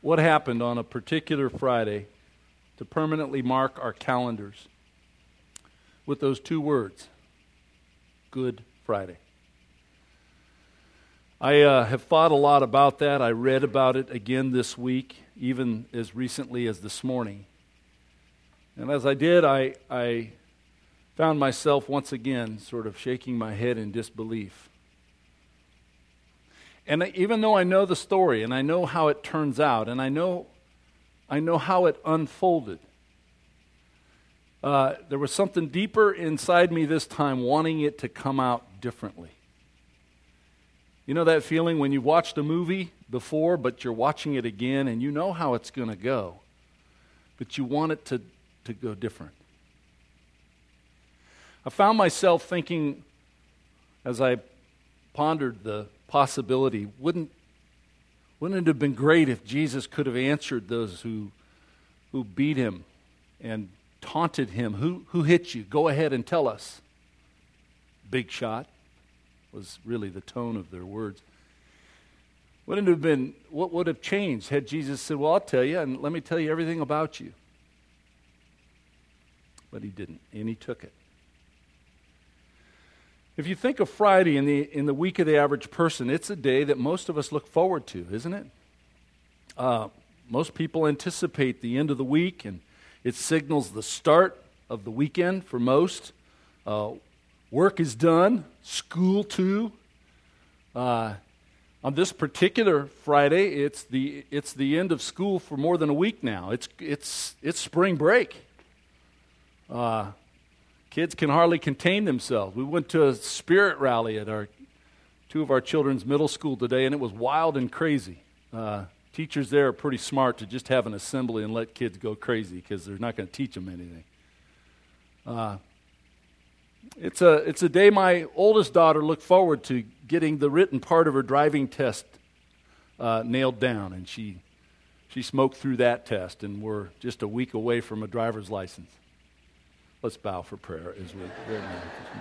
what happened on a particular Friday to permanently mark our calendars with those two words, Good Friday. I have thought a lot about that. I read about it again this week, even as recently as this morning. And as I did, I found myself once again sort of shaking my head in disbelief. And even though I know the story and I know how it turns out and I know how it unfolded, there was something deeper inside me this time wanting it to come out differently. You know that feeling when you've watched a movie before, but you're watching it again and you know how it's going to go, but you want it to go different. I found myself thinking, as I pondered the possibility, wouldn't it have been great if Jesus could have answered those who beat him and taunted him? Who hit you? Go ahead and tell us. Big shot was really the tone of their words. Wouldn't it have been, what would have changed had Jesus said, well, I'll tell you, and let me tell you everything about you. But he didn't, and he took it. If you think of Friday in the week of the average person, it's a day that most of us look forward to, isn't it? Most people anticipate the end of the week, and it signals the start of the weekend for most. Work is done, school too. On this particular Friday, it's the end of school for more than a week now. It's spring break. Kids can hardly contain themselves. We went to a spirit rally at two of our children's middle school today, and it was wild and crazy. Teachers there are pretty smart to just have an assembly and let kids go crazy because they're not going to teach them anything. It's a day my oldest daughter looked forward to getting the written part of her driving test nailed down, and she smoked through that test, and we're just a week away from a driver's license. Let's bow for prayer as we this morning.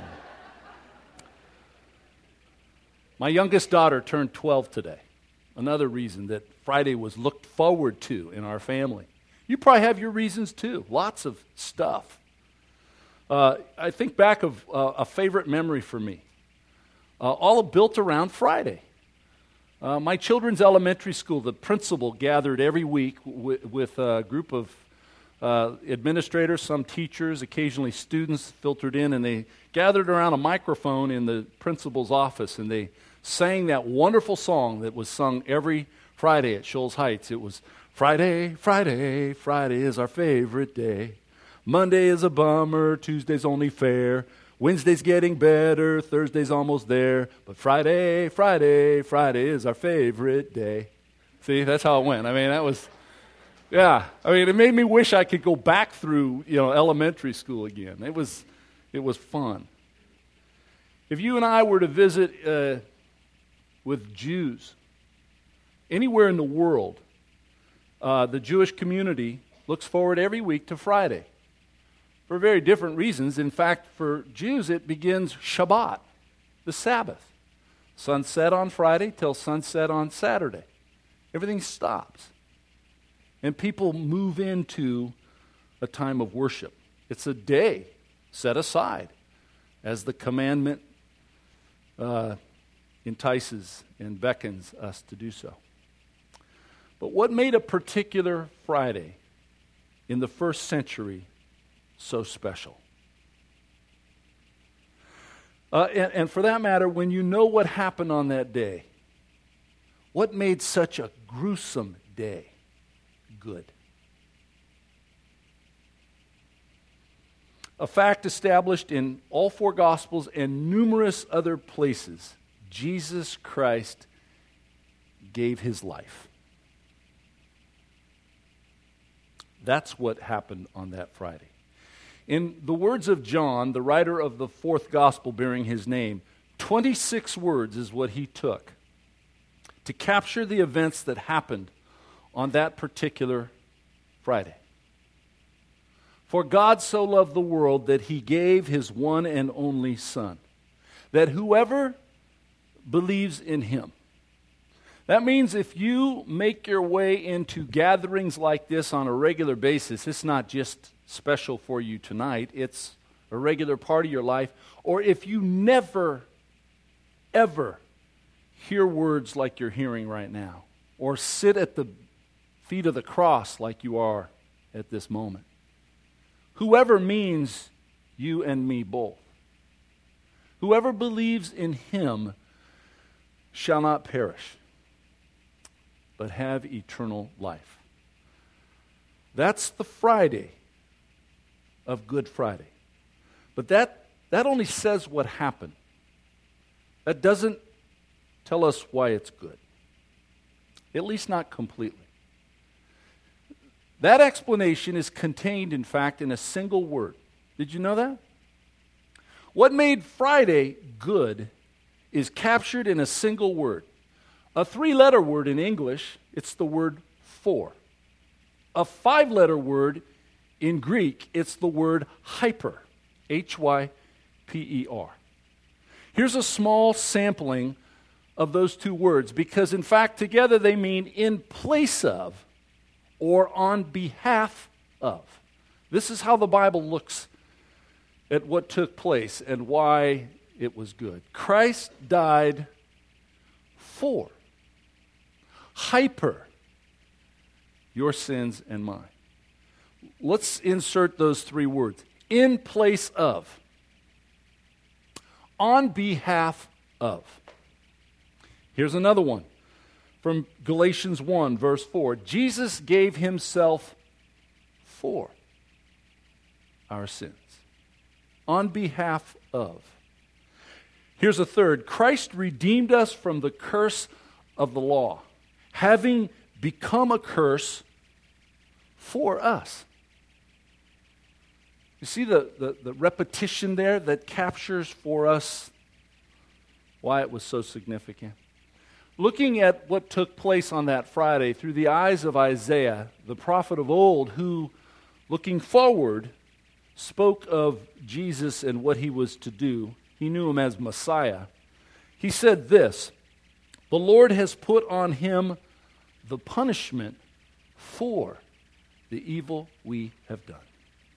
My youngest daughter turned 12 today. Another reason that Friday was looked forward to in our family. You probably have your reasons too. Lots of stuff. I think back of a favorite memory for me. All built around Friday. My children's elementary school, the principal gathered every week with a group of administrators, some teachers, occasionally students filtered in, and they gathered around a microphone in the principal's office, and they sang that wonderful song that was sung every Friday at Shoals Heights. It was, Friday, Friday, Friday is our favorite day. Monday is a bummer, Tuesday's only fair. Wednesday's getting better, Thursday's almost there. But Friday, Friday, Friday is our favorite day. See, that's how it went. I mean, that was... Yeah, I mean, it made me wish I could go back through, elementary school again. It was fun. If you and I were to visit with Jews anywhere in the world, the Jewish community looks forward every week to Friday for very different reasons. In fact, for Jews, it begins Shabbat, the Sabbath. Sunset on Friday till sunset on Saturday. Everything stops. And people move into a time of worship. It's a day set aside as the commandment entices and beckons us to do so. But what made a particular Friday in the first century so special? And for that matter, when you know what happened on that day, what made such a gruesome day good? A fact established in all four Gospels and numerous other places, Jesus Christ gave his life. That's what happened on that Friday. In the words of John, the writer of the fourth Gospel bearing his name, 26 words is what he took to capture the events that happened on that particular Friday. For God so loved the world that he gave his one and only Son, that whoever believes in him, That means if you make your way into gatherings like this on a regular basis, it's not just special for you tonight, it's a regular part of your life. Or if you never, ever hear words like you're hearing right now, or sit at the feet of the cross like you are at this moment. Whoever means you and me both. Whoever believes in him shall not perish, but have eternal life. That's the Friday of Good Friday. But that only says what happened. That doesn't tell us why it's good. At least not completely. That explanation is contained, in fact, in a single word. Did you know that? What made Friday good is captured in a single word. A 3-letter word in English, it's the word for. A 5-letter word in Greek, it's the word hyper. Hyper. Here's a small sampling of those two words because, in fact, together they mean in place of or on behalf of. This is how the Bible looks at what took place and why it was good. Christ died for, hyper, your sins and mine. Let's insert those 3 words. In place of, on behalf of. Here's another one from Galatians 1, verse 4. Jesus gave himself for our sins, on behalf of. Here's a third. Christ redeemed us from the curse of the law, having become a curse for us. You see the repetition there that captures for us why it was so significant? Looking at what took place on that Friday through the eyes of Isaiah, the prophet of old, who, looking forward, spoke of Jesus and what he was to do. He knew him as Messiah. He said this, "The Lord has put on him the punishment for the evil we have done."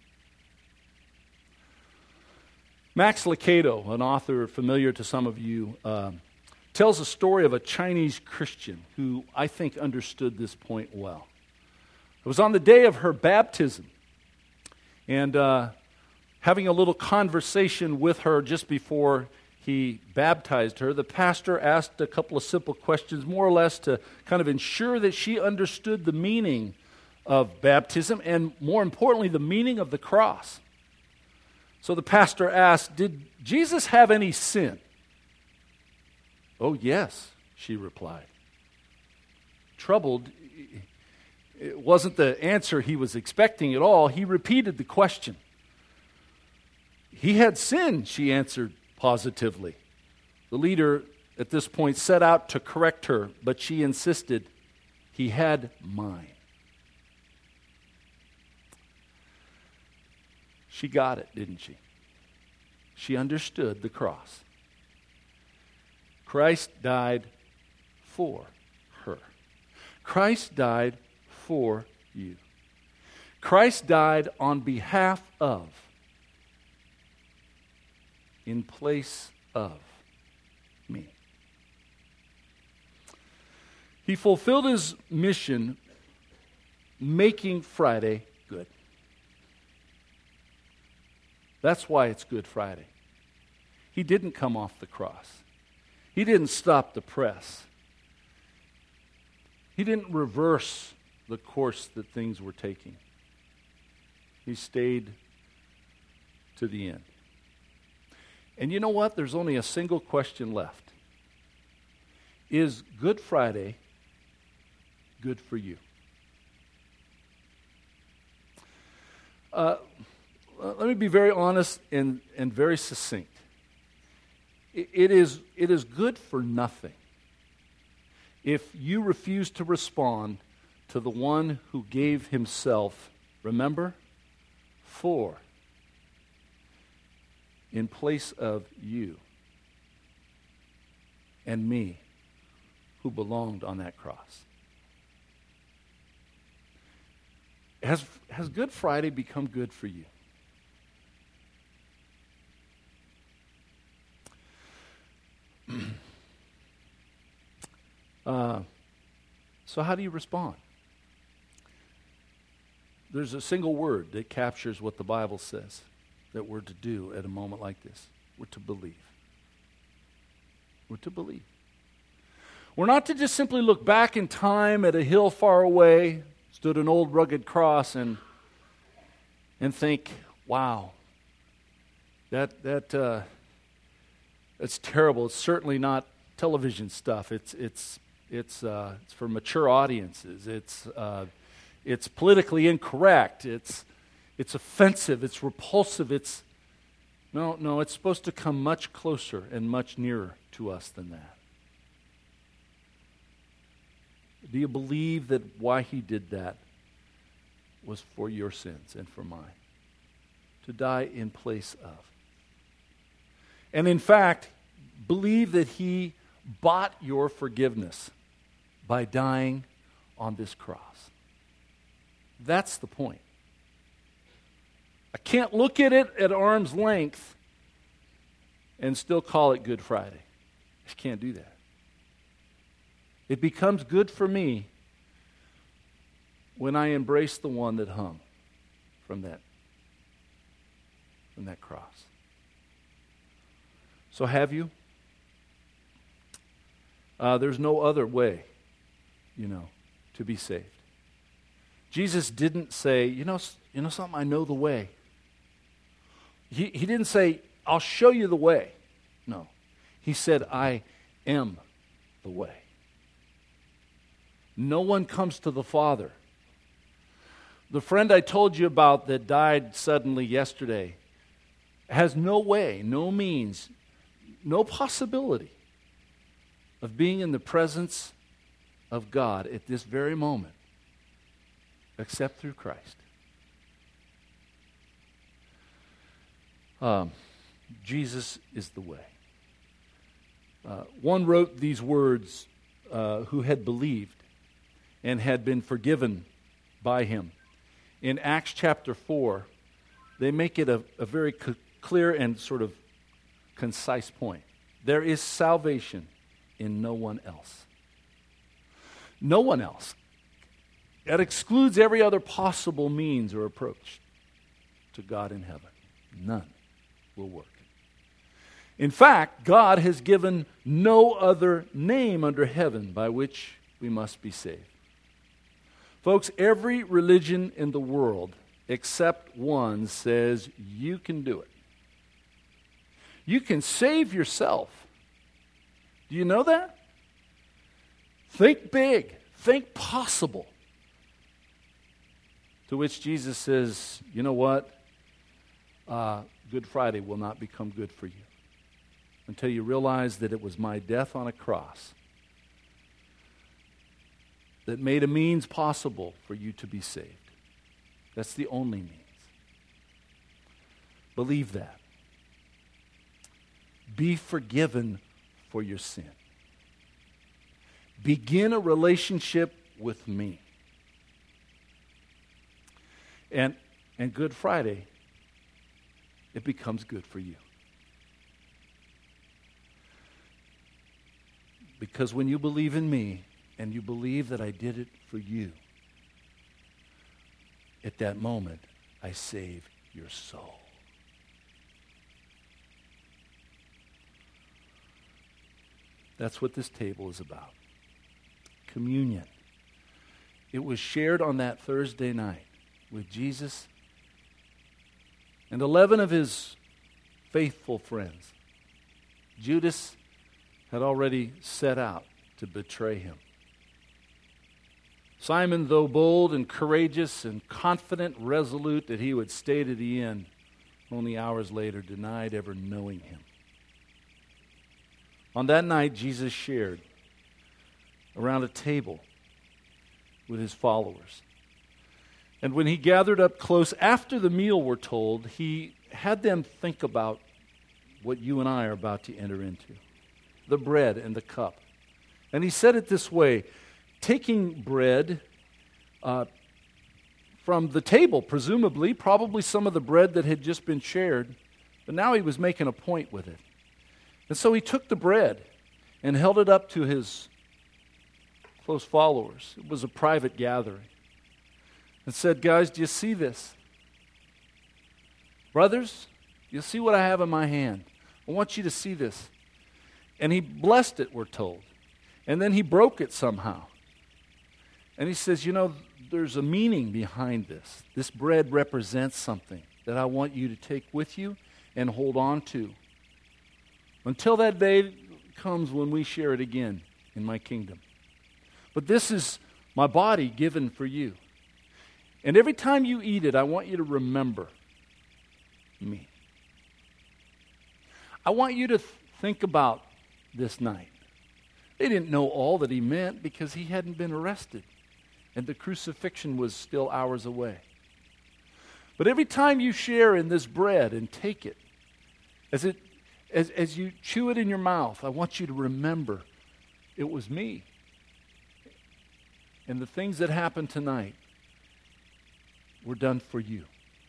Max Lucado, an author familiar to some of you, tells a story of a Chinese Christian who I think understood this point well. It was on the day of her baptism, and having a little conversation with her just before he baptized her, the pastor asked a couple of simple questions, more or less to kind of ensure that she understood the meaning of baptism and, more importantly, the meaning of the cross. So the pastor asked, "Did Jesus have any sin?" "Oh, yes," she replied. Troubled, it wasn't the answer he was expecting at all. He repeated the question. "He had sin," she answered positively. The leader at this point set out to correct her, but she insisted, "He had mine." She got it, didn't she? She understood the cross. Christ died for her. Christ died for you. Christ died on behalf of, in place of me. He fulfilled his mission making Friday good. That's why it's Good Friday. He didn't come off the cross. He didn't stop the press. He didn't reverse the course that things were taking. He stayed to the end. And you know what? There's only a single question left. Is Good Friday good for you? Let me be very honest and very succinct. It is good for nothing if you refuse to respond to the one who gave himself, remember, for, in place of you and me, who belonged on that cross. Has Good Friday become good for you? So how do you respond? There's a single word that captures what the Bible says that we're to do at a moment like this. We're to believe. We're to believe. We're not to just simply look back in time at a hill far away, stood an old rugged cross, and think, wow, that's terrible. It's certainly not television stuff. It's for mature audiences. It's politically incorrect. It's offensive. It's repulsive. No. It's supposed to come much closer and much nearer to us than that. Do you believe that why he did that was for your sins and for mine? To die in place of. And in fact, believe that he bought your forgiveness by dying on this cross. That's the point. I can't look at it at arm's length and still call it Good Friday. I just can't do that. It becomes good for me when I embrace the one that hung from that cross. So have you? There's no other way, to be saved. Jesus didn't say, you know something, I know the way. He didn't say, I'll show you the way. No. He said, I am the way. No one comes to the Father. The friend I told you about that died suddenly yesterday has no way, no means, no possibility of being in the presence of God at this very moment except through Christ. Jesus is the way. One wrote these words who had believed and had been forgiven by him. In Acts chapter 4, they make it a very clear and sort of concise point. There is salvation in no one else. No one else. That excludes every other possible means or approach to God in heaven. None will work. In fact, God has given no other name under heaven by which we must be saved. Folks, every religion in the world except one says you can do it. You can save yourself. Do you know that? Think big. Think possible. To which Jesus says, you know what? Good Friday will not become good for you until you realize that it was my death on a cross that made a means possible for you to be saved. That's the only means. Believe that. Be forgiven for your sin. Begin a relationship with me. And Good Friday, it becomes good for you. Because when you believe in me and you believe that I did it for you, at that moment, I save your soul. That's what this table is about. Communion. It was shared on that Thursday night with Jesus and 11 of his faithful friends. Judas had already set out to betray him. Simon, though bold and courageous and confident, resolute that he would stay to the end, only hours later denied ever knowing him. On that night, Jesus shared around a table with his followers. And when he gathered up close after the meal, we're told, he had them think about what you and I are about to enter into. The bread and the cup. And he said it this way, taking bread from the table, presumably, probably some of the bread that had just been shared, but now he was making a point with it. And so he took the bread and held it up to his close followers. It was a private gathering. And said, guys, do you see this? Brothers, you see what I have in my hand. I want you to see this. And he blessed it, we're told. And then he broke it somehow. And he says, you know, there's a meaning behind this. This bread represents something that I want you to take with you and hold on to until that day comes when we share it again in my kingdom. But this is my body given for you. And every time you eat it, I want you to remember me. I want you to think about this night. They didn't know all that he meant because he hadn't been arrested, and the crucifixion was still hours away. But every time you share in this bread and take it, as you chew it in your mouth, I want you to remember it was me. And the things that happened tonight were done for you.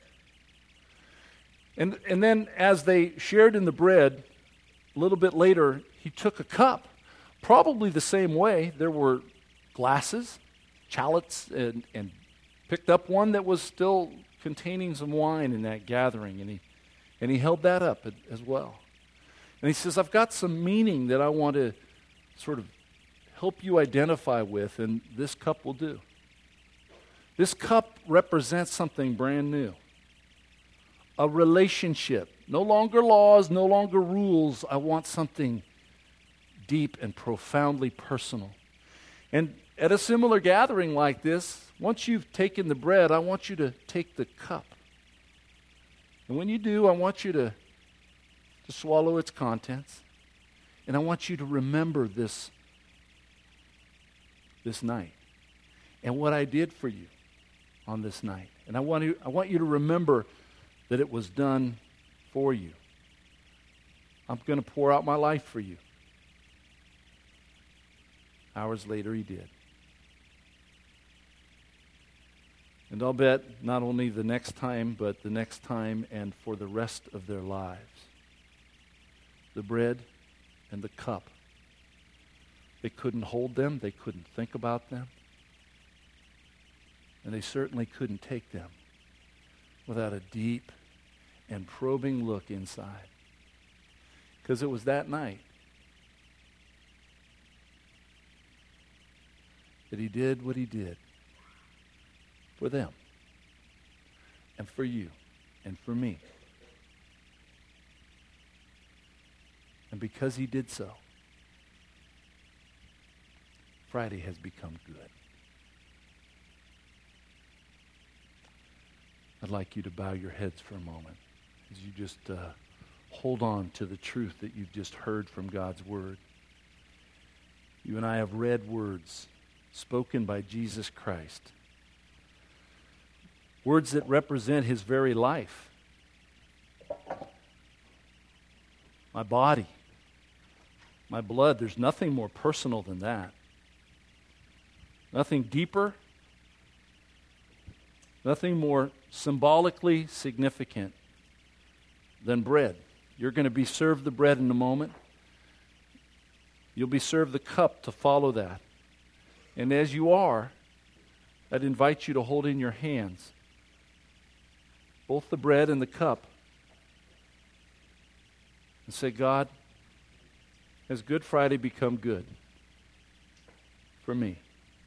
And then as they shared in the bread, a little bit later, he took a cup, probably the same way. There were glasses, chalices, and picked up one that was still containing some wine in that gathering, and he held that up as well. And he says, I've got some meaning that I want to sort of help you identify with, and this cup will do. This cup represents something brand new. A relationship. No longer laws, no longer rules. I want something deep and profoundly personal. And at a similar gathering like this, once you've taken the bread, I want you to take the cup. And when you do, I want you to swallow its contents. And I want you to remember this night and what I did for you on this night. And I want you to remember that it was done for you. I'm going to pour out my life for you. Hours later, he did. And I'll bet not only the next time, but the next time and for the rest of their lives, the bread and the cup, they couldn't hold them, they couldn't think about them, and they certainly couldn't take them without a deep and probing look inside. Because it was that night that he did what he did for them and for you and for me. And because he did so, Friday has become good. I'd like you to bow your heads for a moment as you just hold on to the truth that you've just heard from God's Word. You and I have read words spoken by Jesus Christ. Words that represent his very life. My body, my blood, there's nothing more personal than that. Nothing deeper, nothing more symbolically significant than bread. You're going to be served the bread in a moment. You'll be served the cup to follow that. And as you are, I'd invite you to hold in your hands both the bread and the cup and say, God, has Good Friday become good for me?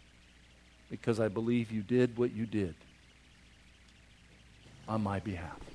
Because I believe you did what you did on my behalf.